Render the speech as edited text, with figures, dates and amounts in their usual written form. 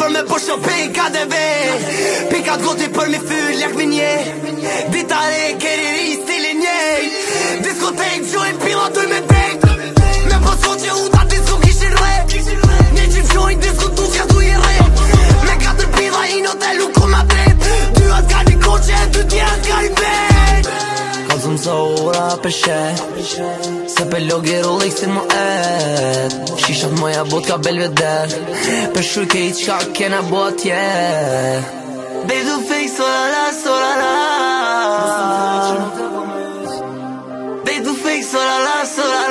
për me po shopping ka dhe vej. Pikat goti për mi fyr lak mi nje. Ditare keri ri stilin njej. Diskotek gjojnë pila duj me dek. Me po shko që u ta disko kishin re. Një qim shojnë disko tu që du i re. Me 4 pila in hotel u koma drejt. 2 atë ka një koqe, 2 tjerë ka i bet. Kalzum sa ora për shet. Se pe logi Rolexin mu Shishat moja bot ka belveder Për shuj ke i qka kena bo atje Babe du fake sorala, sorala Babe du fake sorala, sorala